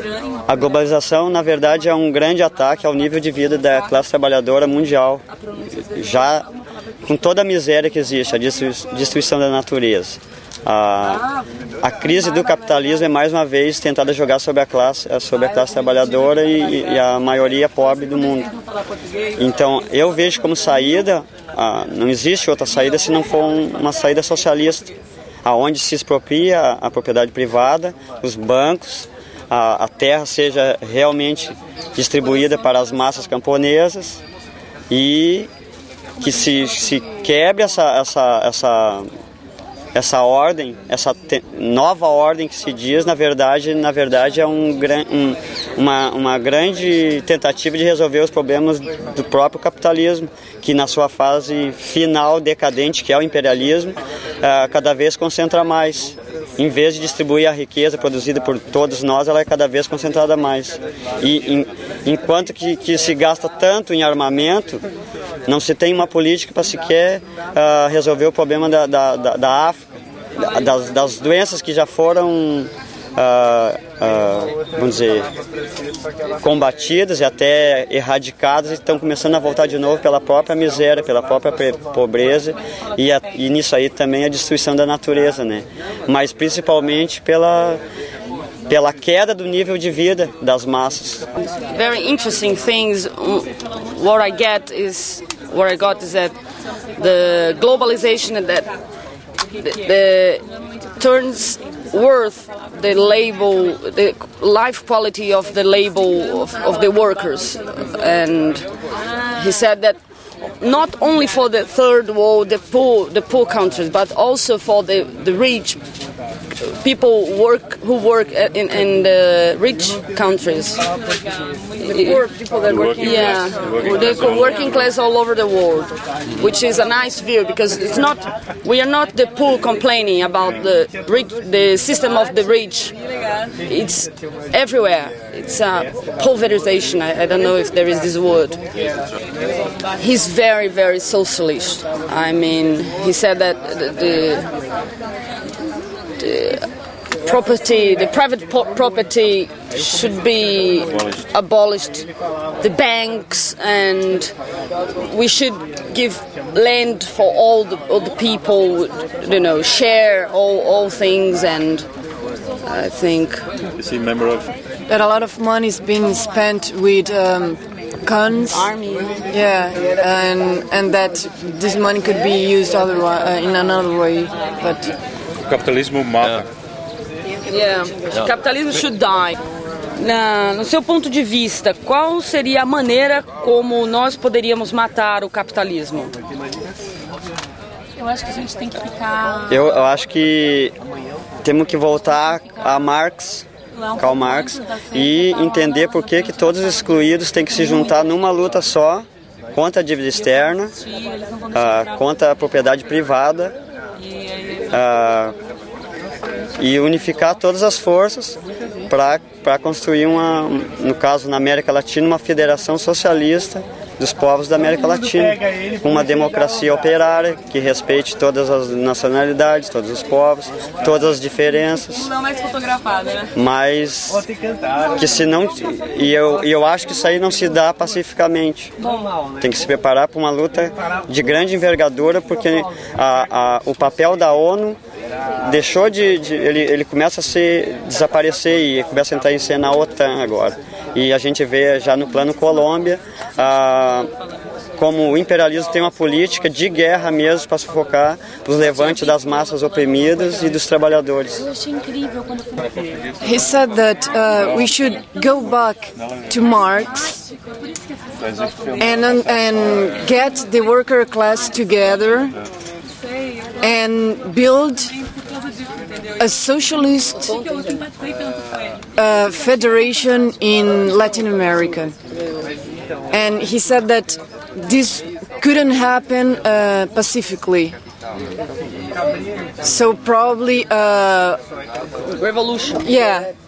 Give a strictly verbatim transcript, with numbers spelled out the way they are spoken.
A globalização, na verdade, é um grande ataque ao nível de vida da classe trabalhadora mundial, já com toda a miséria que existe, a destruição da natureza. A, a crise do capitalismo é mais uma vez tentada jogar sobre a classe, sobre a classe trabalhadora e, e a maioria pobre do mundo. Então, eu vejo como saída, ah, não existe outra saída se não for um, uma saída socialista, aonde se expropria a, a propriedade privada, os bancos, a, a terra seja realmente distribuída para as massas camponesas e que se, se quebre essa, essa, essa essa ordem, essa te, nova ordem que se diz, na verdade, na verdade é um, um, uma, uma grande tentativa de resolver os problemas do próprio capitalismo, que na sua fase final decadente, que é o imperialismo, uh, cada vez concentra mais. Em vez de distribuir a riqueza produzida por todos nós, ela é cada vez concentrada mais. E em, enquanto que, que se gasta tanto em armamento, não se tem uma política para sequer uh, resolver o problema da, da, da, da África, das, das doenças que já foram, uh, uh, vamos dizer, combatidas e até erradicadas e estão começando a voltar de novo pela própria miséria, pela própria pobreza e, a, e nisso aí também a destruição da natureza, né? Mas principalmente pela pela queda do nível de vida das massas. Very interesting things. What I get is what I got is that the globalization that the, the turns worth the label, the life quality of the label of, of the workers, and he said that not only for the third world, the poor, the poor countries, but also for the, the rich people work who work in, in the rich countries. The poor people that work. Yeah, the working class all over the world, which is a nice view because it's not. We are not the poor complaining about the rich, the system of the rich. It's everywhere. It's a pulverization. I, I don't know if there is this word. He's very, very socialist. I mean, he said that the, the, the property, the private po- property should be abolished. abolished. The banks, and we should give land for all the, all the people, you know, share all, all things, and I think... Is he a member of... That a lot of money is being spent with um, guns, army, yeah, and and that this money could be used other, uh, in another way, but O capitalismo mata. Yeah, yeah. Capitalism should die. Na, no seu ponto de vista, qual seria a maneira como nós poderíamos matar o capitalismo? Eu acho que a gente tem que ficar... Eu, eu acho que temos que voltar a Marx, Karl Marx, e entender por que que todos os excluídos têm que se juntar numa luta só contra a dívida externa, uh, contra a propriedade privada, uh, e unificar todas as forças para construir, uma, no caso na América Latina, uma federação socialista dos povos da América Latina, uma democracia operária que respeite todas as nacionalidades, todos os povos, todas as diferenças. Não mais fotografada, né? Mas que se não, e eu, e eu acho que isso aí não se dá pacificamente. Tem que se preparar para uma luta de grande envergadura, porque a, a, o papel da ONU deixou de, de ele, ele começa a se desaparecer e começa a entrar em cena a OTAN agora. E a gente vê já no plano Colômbia ah, como o imperialismo tem uma política de guerra mesmo para sufocar os levantes das massas oprimidas e dos trabalhadores. Eu achei incrível quando he said that uh, we should go back to Marx and and get the worker class together and build a socialist uh, federation in Latin America. And he said that this couldn't happen uh, pacifically. So probably uh, revolution. Yeah,